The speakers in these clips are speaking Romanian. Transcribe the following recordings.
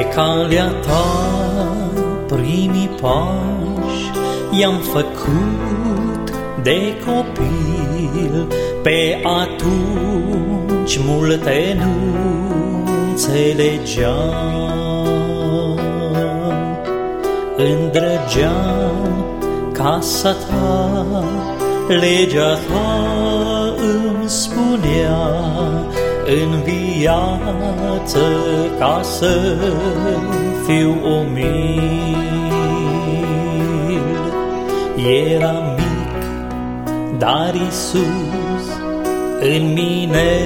calea ta primii pași i-am făcut de copil, pe atunci multe nu înțelegeam. Îndrăgeam casa ta, legea ta îmi spunea, în viață ca să fiu umil. Eram mic, dar Iisus în mine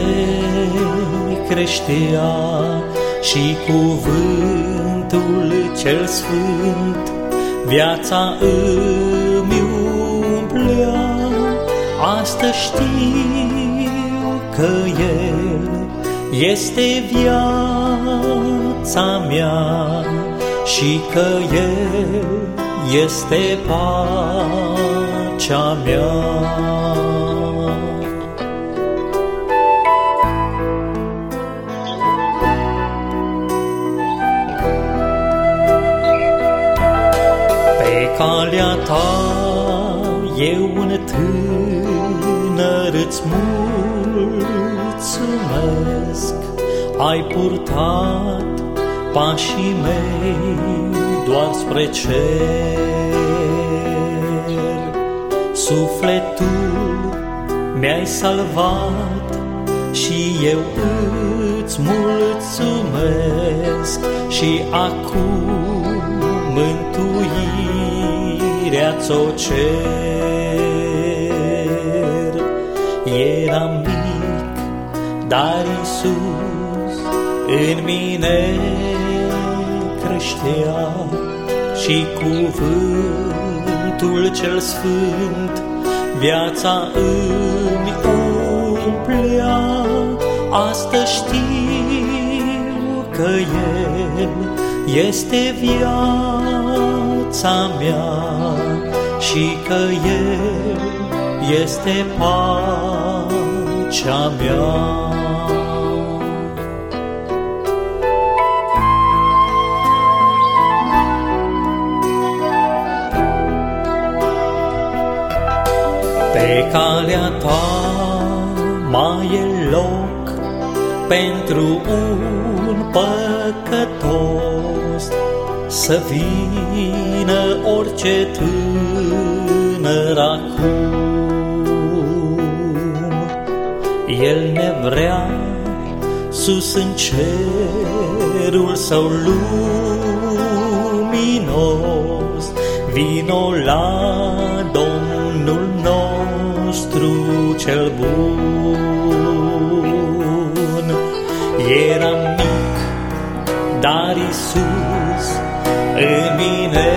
creștea și cuvântul cel sfânt viața îmi umplea. Astăzi știu că El este viața mea și că El este pacea mea. Pe calea ta eu un tânăr îți mulțumesc, ai purtat pașii mei doar spre cer. Sufletul mi-ai salvat și eu îți mulțumesc, și acum mântuirea ți-o cer. Eram mic, dar Iisus în mine creștea și cuvântul cel sfânt viața îmi umplea. Astăzi știu că El este viața mea și că El este pacea mea. Pe calea ta mai e loc pentru un păcătos, să vină orice tânăr acum. El ne vrea sus în cerul său luminos, vino la Domnul nostru cel bun. Eram mic, dar Iisus în mine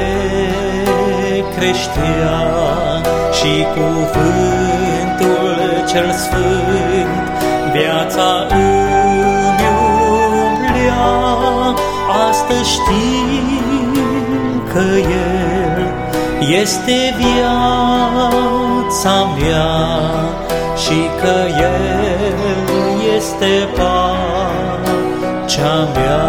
creștea și cuvântul cel sfânt viața îmi umplea. Astăzi știu că El este viața mea și că El este pacea mea.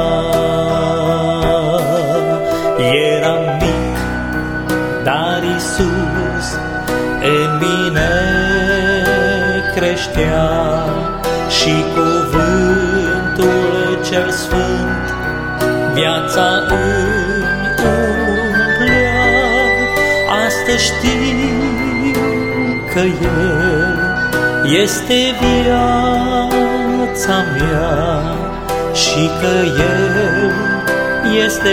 Eram mic, dar Iisus în mine creștea și cuvântul cel sfânt viața îmi umplea. Astăzi știu că El este viața mea și că El este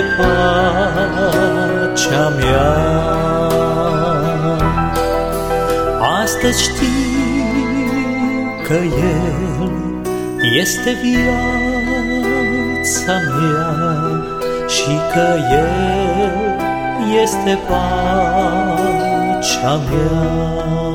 pacea mea. Astăzi știu că El este viața mea și că El este pacea mea.